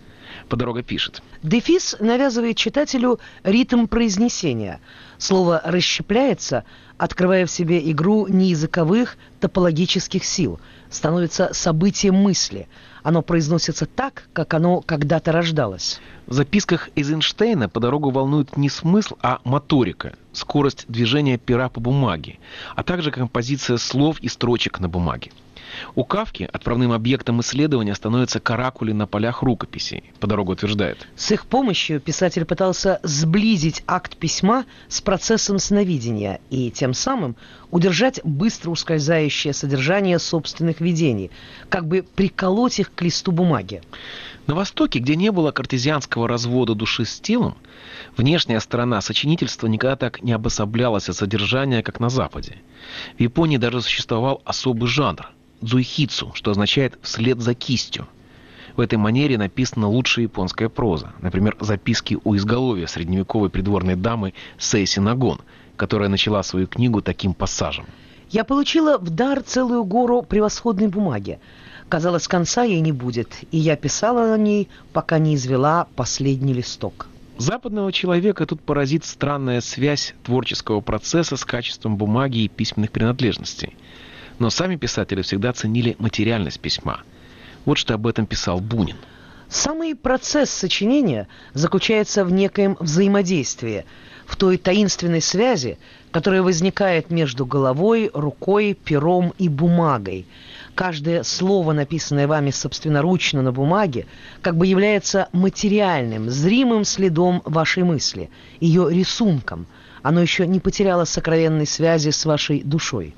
Подорога пишет.
Дефис навязывает читателю ритм произнесения. Слово расщепляется, открывая в себе игру неязыковых топологических сил, становится событием мысли. Оно произносится так, как оно когда-то рождалось.
В записках Эйзенштейна Подорогу волнует не смысл, а моторика, скорость движения пера по бумаге, а также композиция слов и строчек на бумаге. У Кафки отправным объектом исследования становятся каракули на полях рукописей, Подорога утверждает.
С их помощью писатель пытался сблизить акт письма с процессом сновидения и тем самым удержать быстро ускользающее содержание собственных видений, как бы приколоть их к листу бумаги.
На Востоке, где не было картезианского развода души с телом, внешняя сторона сочинительства никогда так не обособлялась от содержания, как на Западе. В Японии даже существовал особый жанр – дзуйхицу, что означает «вслед за кистью». В этой манере написана лучшая японская проза. Например, записки у изголовья средневековой придворной дамы Сейси Нагон, которая начала свою книгу таким пассажем.
«Я получила в дар целую гору превосходной бумаги. Казалось, конца ей не будет, и я писала на ней, пока не извела последний листок».
Западного человека тут поразит странная связь творческого процесса с качеством бумаги и письменных принадлежностей. Но сами писатели всегда ценили материальность письма. Вот что об этом писал Бунин.
Самый процесс сочинения заключается в некоем взаимодействии, в той таинственной связи, которая возникает между головой, рукой, пером и бумагой. Каждое слово, написанное вами собственноручно на бумаге, как бы является материальным, зримым следом вашей мысли, ее рисунком. Оно еще не потеряло сокровенной связи с вашей душой.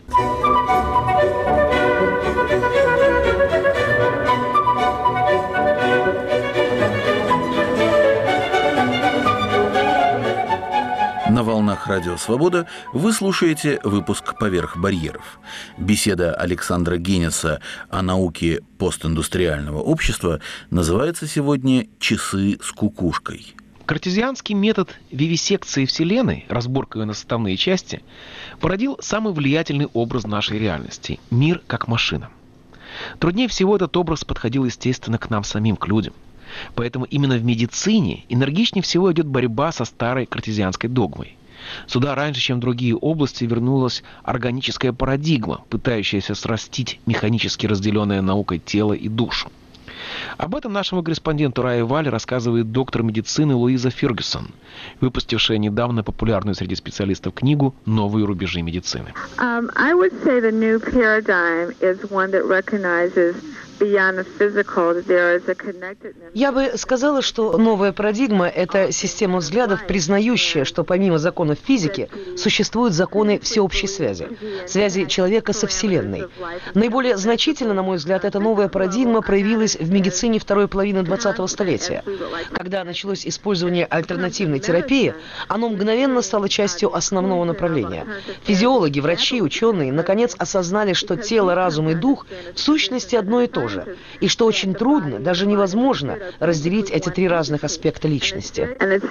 На волнах Радио Свобода вы слушаете выпуск «Поверх барьеров». Беседа Александра Гиннеса о науке постиндустриального общества называется сегодня «Часы с кукушкой».
Картезианский метод вивисекции Вселенной, разборка ее на составные части, породил самый влиятельный образ нашей реальности – мир как машина. Труднее всего этот образ подходил, естественно, к нам самим, к людям. Поэтому именно в медицине энергичнее всего идет борьба со старой картезианской догмой. Сюда раньше, чем в другие области, вернулась органическая парадигма, пытающаяся срастить механически разделенное наукой тело и душу. Об этом нашему корреспонденту Рае Валь рассказывает доктор медицины Луиза Фергюсон, выпустившая недавно популярную среди специалистов книгу «Новые рубежи медицины».
Um, I would say the new paradigm is one that recognizes
Я бы сказала, что новая парадигма – это система взглядов, признающая, что помимо законов физики существуют законы всеобщей связи, связи человека со Вселенной. Наиболее значительно, на мой взгляд, эта новая парадигма проявилась в медицине второй половины двадцатого столетия. Когда началось использование альтернативной терапии, оно мгновенно стало частью основного направления. Физиологи, врачи, ученые, наконец, осознали, что тело, разум и дух в сущности одно и то же. И что очень трудно, даже невозможно, разделить эти три разных аспекта личности.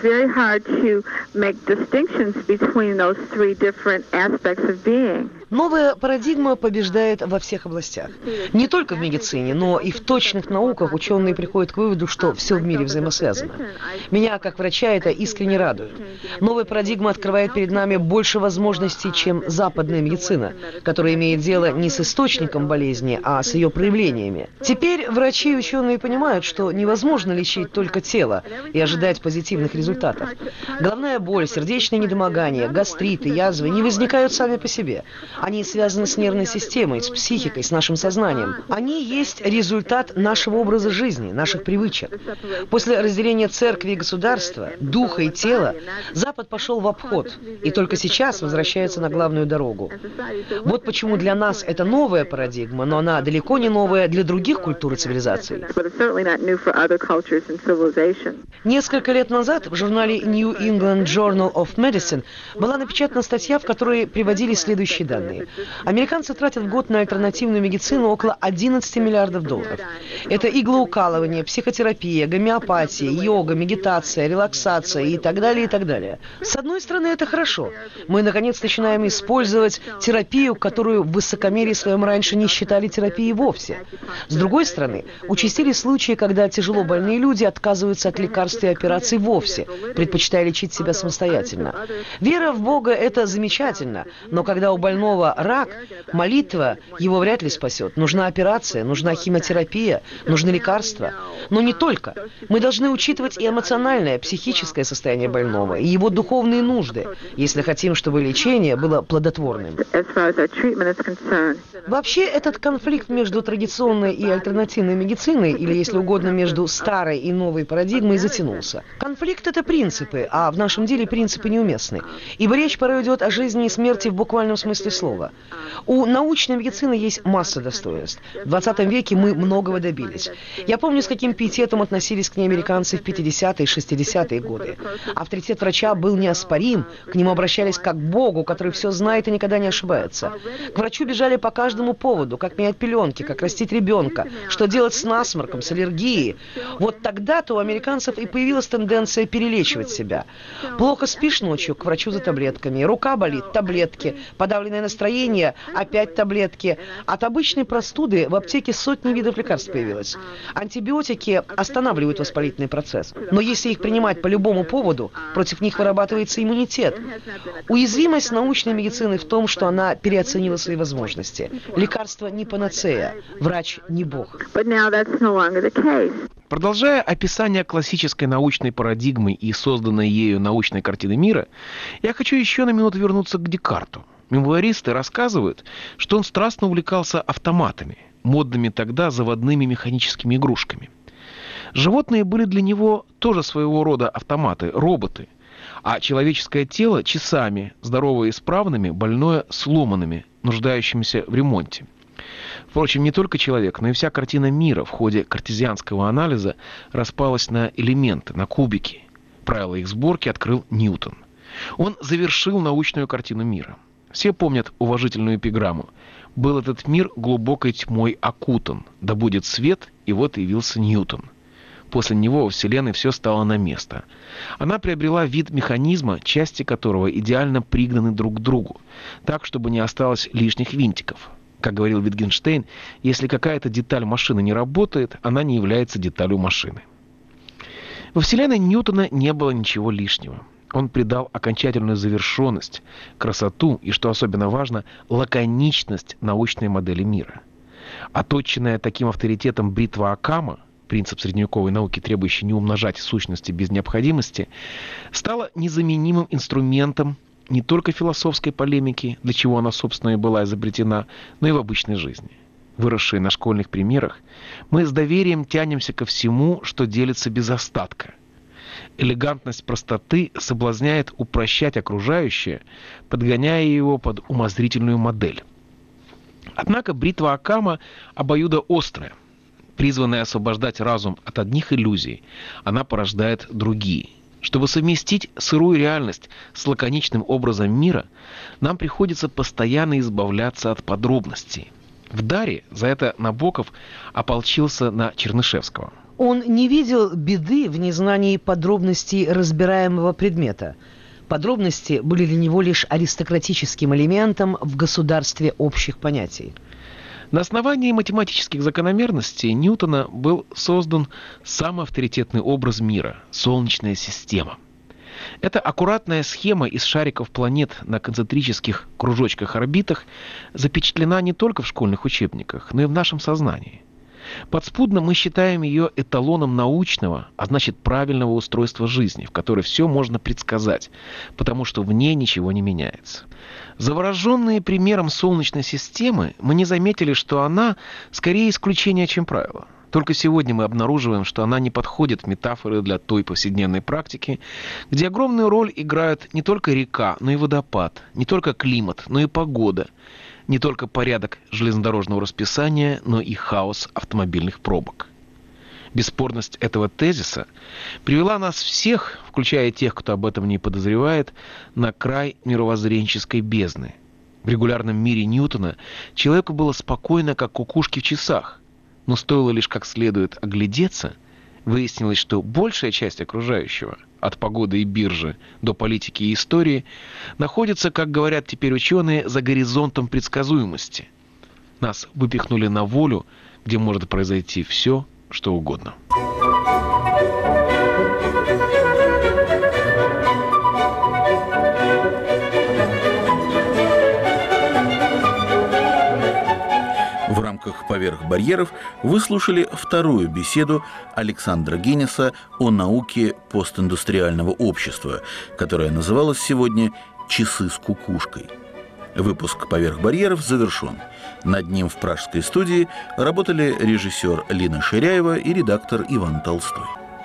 Новая парадигма побеждает во всех областях. Не только в медицине, но и в точных науках ученые приходят к выводу, что все в мире взаимосвязано. Меня, как врача, это искренне радует. Новая парадигма открывает перед нами больше возможностей, чем западная медицина, которая имеет дело не с источником болезни, а с ее проявлениями. Теперь врачи и ученые понимают, что невозможно лечить только тело и ожидать позитивных результатов. Головная боль, сердечные недомогания, гастриты, язвы не возникают сами по себе. Они связаны с нервной системой, с психикой, с нашим сознанием. Они есть результат нашего образа жизни, наших привычек. После разделения церкви и государства, духа и тела, Запад пошел в обход и только сейчас возвращается на главную дорогу. Вот почему для нас это новая парадигма, но она далеко не новая для других культур и цивилизаций. Несколько лет назад в журнале New England Journal of Medicine была напечатана статья, в которой приводились следующие данные. страны. Американцы тратят в год на альтернативную медицину около одиннадцать миллиардов долларов. Это иглоукалывание, психотерапия, гомеопатия, йога, медитация, релаксация и так далее, и так далее. С одной стороны, это хорошо. Мы, наконец, начинаем использовать терапию, которую в высокомерии своем раньше не считали терапией вовсе. С другой стороны, участились случаи, когда тяжело больные люди отказываются от лекарств и операций вовсе, предпочитая лечить себя самостоятельно. Вера в Бога – это замечательно, но когда у больного рак, молитва его вряд ли спасет. Нужна операция, нужна химиотерапия, нужны лекарства. Но не только. Мы должны учитывать и эмоциональное, психическое состояние больного, и его духовные нужды, если хотим, чтобы лечение было плодотворным. Вообще, этот конфликт между традиционной и альтернативной медициной, или, если угодно, между старой и новой парадигмой, затянулся. Конфликт – это принципы, а в нашем деле принципы неуместны. Ибо речь порой идет о жизни и смерти в буквальном смысле слова. У научной медицины есть масса достоинств. В двадцатом веке мы многого добились. Я помню, с каким пиететом относились к ней американцы в пятидесятые и шестидесятые годы. Авторитет врача был неоспорим, к нему обращались как к Богу, который все знает и никогда не ошибается. К врачу бежали по каждому поводу, как менять пеленки, как растить ребенка, что делать с насморком, с аллергией. Вот тогда-то у американцев и появилась тенденция перелечивать себя. Плохо спишь ночью, к врачу за таблетками. Рука болит, таблетки. Подавленное настроение, опять таблетки. От обычной простуды в аптеке сотни видов лекарств появилось. Антибиотики останавливают воспалительный процесс. Но если их принимать по любому поводу, против них вырабатывается иммунитет. Уязвимость научной медицины в том, что она переоценила свои возможности. Лекарство не панацея, врач не бог.
Продолжая описание классической научной парадигмы и созданной ею научной картины мира, я хочу еще на минуту вернуться к Декарту. Мемуаристы рассказывают, что он страстно увлекался автоматами, модными тогда заводными механическими игрушками. Животные были для него тоже своего рода автоматы, роботы, а человеческое тело – часами, здоровое исправными, больное сломанными, нуждающимися в ремонте. Впрочем, не только человек, но и вся картина мира в ходе картезианского анализа распалась на элементы, на кубики. Правила их сборки открыл Ньютон. Он завершил научную картину мира. Все помнят уважительную эпиграмму: «Был этот мир глубокой тьмой окутан, да будет свет, и вот явился Ньютон». После него во Вселенной все стало на место. Она приобрела вид механизма, части которого идеально пригнаны друг к другу, так, чтобы не осталось лишних винтиков. Как говорил Витгенштейн, если какая-то деталь машины не работает, она не является деталью машины. Во Вселенной Ньютона не было ничего лишнего. Он придал окончательную завершенность, красоту и, что особенно важно, лаконичность научной модели мира. Оточенная таким авторитетом бритва Оккама, принцип средневековой науки, требующий не умножать сущности без необходимости, стала незаменимым инструментом не только философской полемики, для чего она, собственно, и была изобретена, но и в обычной жизни. Выросшие на школьных примерах, мы с доверием тянемся ко всему, что делится без остатка. Элегантность простоты соблазняет упрощать окружающее, подгоняя его под умозрительную модель. Однако бритва Оккама обоюдоострая. Призванная освобождать разум от одних иллюзий, она порождает другие. Чтобы совместить сырую реальность с лаконичным образом мира, нам приходится постоянно избавляться от подробностей. В «Даре» за это Набоков ополчился на Чернышевского.
Он не видел беды в незнании подробностей разбираемого предмета. Подробности были для него лишь аристократическим элементом в государстве общих понятий.
На основании математических закономерностей Ньютона был создан самый авторитетный образ мира – Солнечная система. Эта аккуратная схема из шариков планет на концентрических кружочках-орбитах запечатлена не только в школьных учебниках, но и в нашем сознании. Подспудно мы считаем ее эталоном научного, а значит правильного устройства жизни, в которой все можно предсказать, потому что в ней ничего не меняется. Завороженные примером Солнечной системы, мы не заметили, что она скорее исключение, чем правило. Только сегодня мы обнаруживаем, что она не подходит в метафоры для той повседневной практики, где огромную роль играют не только река, но и водопад, не только климат, но и погода, не только порядок железнодорожного расписания, но и хаос автомобильных пробок. Бесспорность этого тезиса привела нас всех, включая тех, кто об этом не подозревает, на край мировоззренческой бездны. В регулярном мире Ньютона человеку было спокойно, как кукушки в часах. Но стоило лишь как следует оглядеться, выяснилось, что большая часть окружающего, от погоды и биржи до политики и истории, находится, как говорят теперь ученые, за горизонтом предсказуемости. Нас выпихнули на волю, где может произойти все, что угодно.
В рамках «Поверх барьеров» вы слушали вторую беседу Александра Гиннеса о науке постиндустриального общества, которая называлась сегодня «Часы с кукушкой». Выпуск «Поверх барьеров» завершен. Над ним в пражской студии работали режиссер Лина Ширяева и редактор Иван Толстой.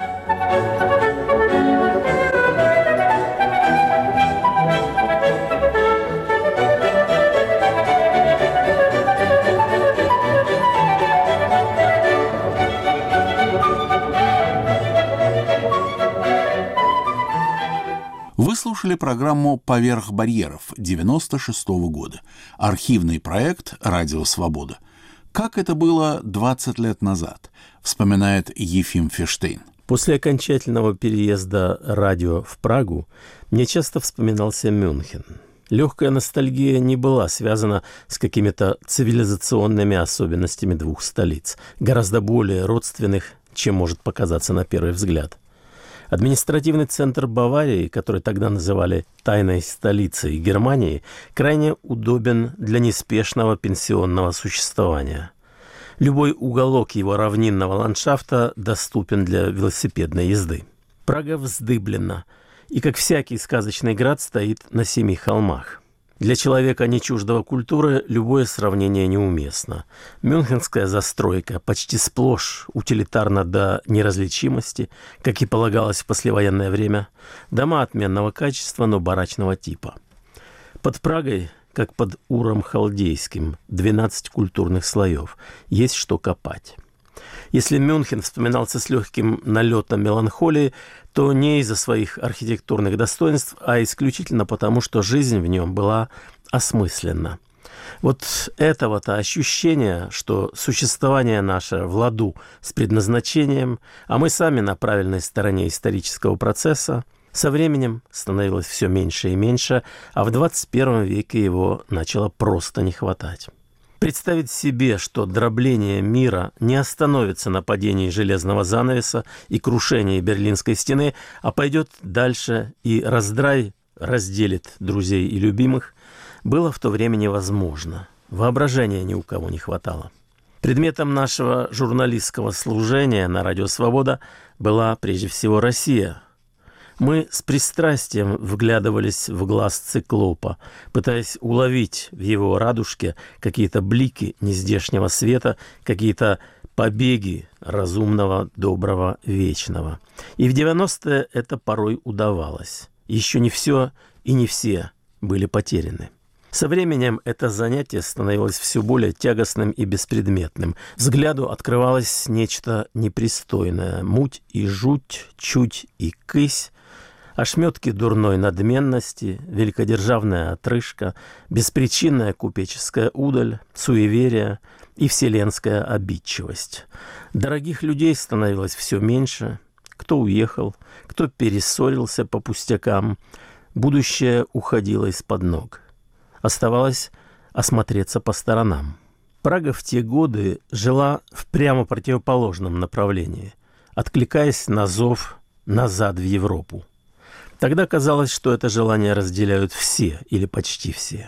Вы слушали программу «Поверх барьеров» девяносто шестого года. Архивный проект «Радио Свобода». Как это было двадцать лет назад, вспоминает Ефим Ферштейн.
После окончательного переезда радио в Прагу мне часто вспоминался Мюнхен. Легкая ностальгия не была связана с какими-то цивилизационными особенностями двух столиц, гораздо более родственных, чем может показаться на первый взгляд. Административный центр Баварии, который тогда называли «тайной столицей Германии», крайне удобен для неспешного пенсионного существования. Любой уголок его равнинного ландшафта доступен для велосипедной езды. Прага вздыблена и, как всякий сказочный град, стоит на семи холмах. Для человека, не чуждого культуры, любое сравнение неуместно. Мюнхенская застройка почти сплошь утилитарна до неразличимости, как и полагалось в послевоенное время. Дома отменного качества, но барачного типа. Под Прагой, как под Уром Халдейским, двенадцать культурных слоев. Есть что копать. Если Мюнхен вспоминался с легким налетом меланхолии, то не из-за своих архитектурных достоинств, а исключительно потому, что жизнь в нем была осмысленна. Вот этого-то ощущения, что существование наше в ладу с предназначением, а мы сами на правильной стороне исторического процесса, со временем становилось все меньше и меньше, а в двадцать первом веке его начало просто не хватать. Представить себе, что дробление мира не остановится на падении железного занавеса и крушении Берлинской стены, а пойдет дальше и раздрай разделит друзей и любимых, было в то время невозможно. Воображения ни у кого не хватало. Предметом нашего журналистского служения на «Радио Свобода» была прежде всего Россия. Мы с пристрастием вглядывались в глаз циклопа, пытаясь уловить в его радужке какие-то блики нездешнего света, какие-то побеги разумного, доброго, вечного. И в девяностые это порой удавалось. Еще не все и не все были потеряны. Со временем это занятие становилось все более тягостным и беспредметным. Взгляду открывалось нечто непристойное. Муть и жуть, чуть и кысь, ошметки дурной надменности, великодержавная отрыжка, беспричинная купеческая удаль, суеверие и вселенская обидчивость. Дорогих людей становилось все меньше. Кто уехал, кто перессорился по пустякам. Будущее уходило из-под ног. Оставалось осмотреться по сторонам. Прага в те годы жила в прямо противоположном направлении, откликаясь на зов назад в Европу. Тогда казалось, что это желание разделяют все или почти все.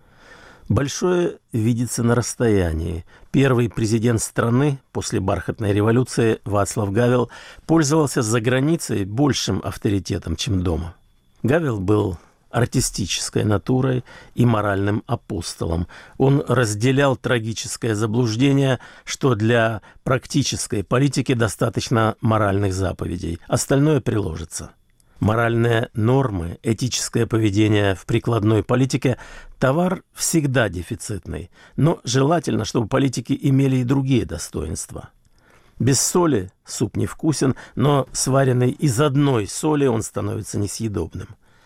Большое видится на расстоянии. Первый президент страны после бархатной революции Вацлав Гавел пользовался за границей большим авторитетом, чем дома. Гавел был артистической натурой и моральным апостолом. Он разделял трагическое заблуждение, что для практической политики достаточно моральных заповедей, остальное приложится. Моральные нормы, этическое поведение в прикладной политике – товар всегда дефицитный, но желательно, чтобы политики имели и другие достоинства. Без соли суп невкусен, но сваренный из одной соли он становится несъедобным.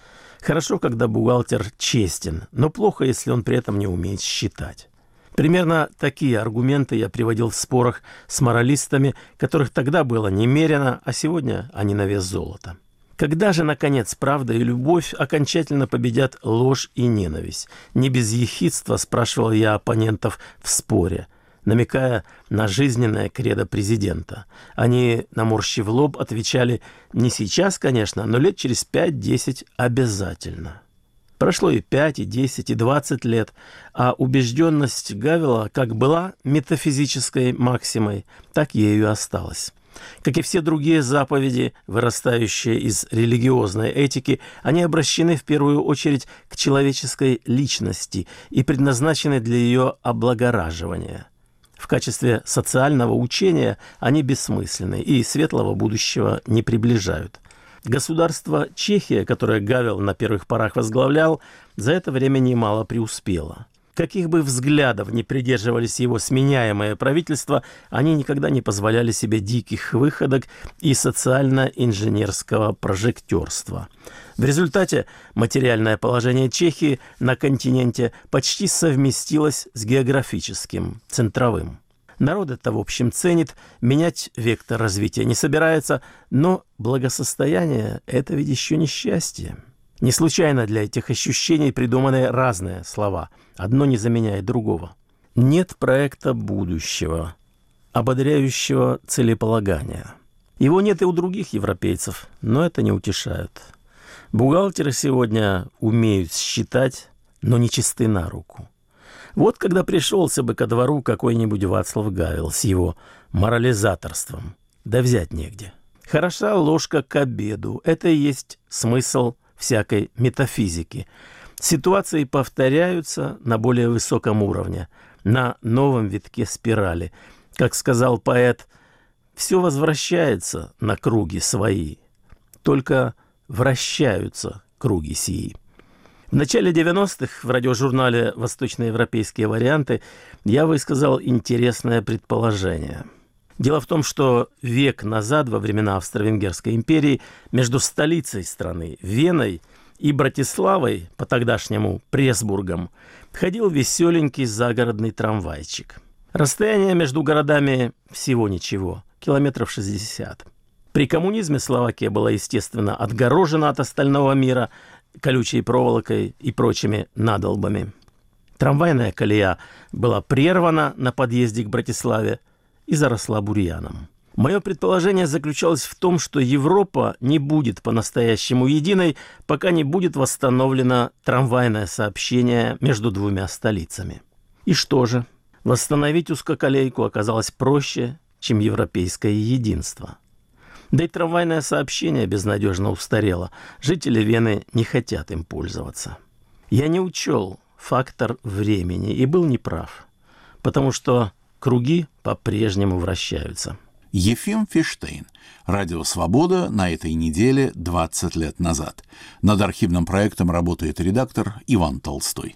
Хорошо, когда бухгалтер честен, но плохо, если он при этом не умеет считать. Примерно такие аргументы я приводил в спорах с моралистами, которых тогда было немерено, а сегодня они на вес золота. Когда же, наконец, правда и любовь окончательно победят ложь и ненависть? Не без ехидства спрашивал я оппонентов в споре, намекая на жизненное кредо президента. Они, наморщив лоб, отвечали: не сейчас, конечно, но лет через пять-десять обязательно. Прошло и пять, и десять, и двадцать лет, а убежденность Гавела как была метафизической максимой, так ею и осталась. Как и все другие заповеди, вырастающие из религиозной этики, они обращены в первую очередь к человеческой личности и предназначены для ее облагораживания. В качестве социального учения они бессмысленны и светлого будущего не приближают. Государство Чехия, которое Гавел на первых порах возглавлял, за это время немало преуспело. Каких бы взглядов ни придерживались его сменяемые правительства, они никогда не позволяли себе диких выходок и социально-инженерского прожектерства. В результате материальное положение Чехии на континенте почти совместилось с географическим, центровым. Народ это, в общем, ценит, менять вектор развития не собирается, но благосостояние – это ведь еще не счастье. Не случайно для этих ощущений придуманы разные слова. Одно не заменяет другого. Нет проекта будущего, ободряющего целеполагания. Его нет и у других европейцев, но это не утешает. Бухгалтеры сегодня умеют считать, но не чисты на руку. Вот когда пришелся бы ко двору какой-нибудь Вацлав Гавел с его морализаторством, да взять негде. Хороша ложка к обеду. Это и есть смысл всякой метафизики. Ситуации повторяются на более высоком уровне, на новом витке спирали. Как сказал поэт, все возвращается на круги свои, только вращаются круги сии. В начале девяностых в радиожурнале «Восточноевропейские варианты» я высказал интересное предположение. Дело в том, что век назад, во времена Австро-Венгерской империи, между столицей страны, Веной, и Братиславой, по-тогдашнему Пресбургом, ходил веселенький загородный трамвайчик. Расстояние между городами всего ничего, километров шестьдесят. При коммунизме Словакия была, естественно, отгорожена от остального мира колючей проволокой и прочими надолбами. Трамвайная колея была прервана на подъезде к Братиславе и заросла бурьяном. Мое предположение заключалось в том, что Европа не будет по-настоящему единой, пока не будет восстановлено трамвайное сообщение между двумя столицами. И что же? Восстановить узкоколейку оказалось проще, чем европейское единство. Да и трамвайное сообщение безнадежно устарело. Жители Вены не хотят им пользоваться. Я не учел фактор времени и был неправ, потому что круги по-прежнему вращаются.
Ефим Фиштейн. Радио «Свобода» на этой неделе двадцать лет назад. Над архивным проектом работает редактор Иван Толстой.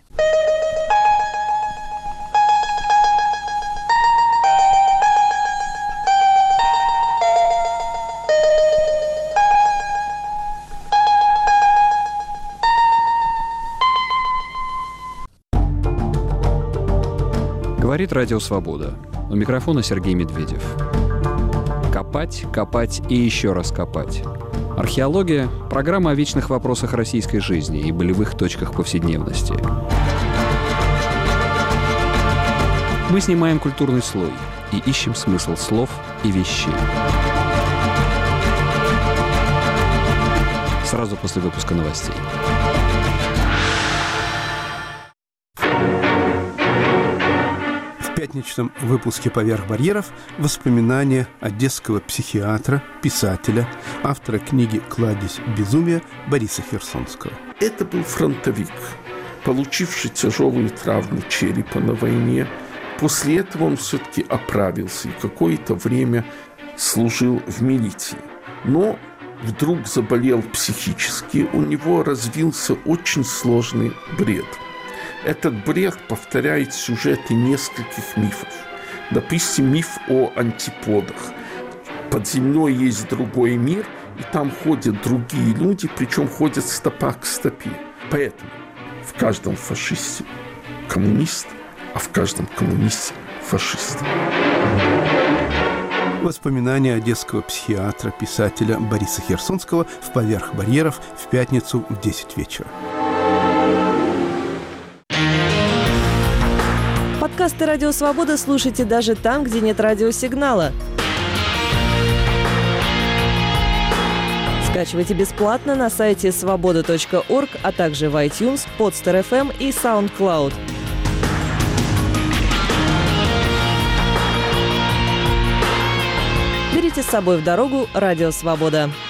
Говорит Радио «Свобода». У микрофона Сергей Медведев. Копать, копать и еще раз копать. Археология – программа о вечных вопросах российской жизни и болевых точках повседневности. Мы снимаем культурный слой и ищем смысл слов и вещей. Сразу после выпуска новостей.
В пятничном выпуске «Поверх барьеров» воспоминания одесского психиатра, писателя, автора книги «Кладезь безумия» Бориса Херсонского.
Это был фронтовик, получивший тяжелую травму черепа на войне. После этого он все-таки оправился и какое-то время служил в милиции. Но вдруг заболел психически, у него развился очень сложный бред. Этот бред повторяет сюжеты нескольких мифов. Допустим, миф о антиподах. Под землей есть другой мир, и там ходят другие люди, причем ходят стопа к стопе. Поэтому в каждом фашисте коммунист, а в каждом коммунисте фашист.
Воспоминания одесского психиатра, писателя Бориса Херсонского в «Поверх барьеров» в пятницу в десять вечера.
Подкасты «Радио Свобода» слушайте даже там, где нет радиосигнала. Скачивайте бесплатно на сайте свобода точка орг, а также в iTunes, Podster эф эм и SoundCloud. Берите с собой в дорогу «Радио Свобода».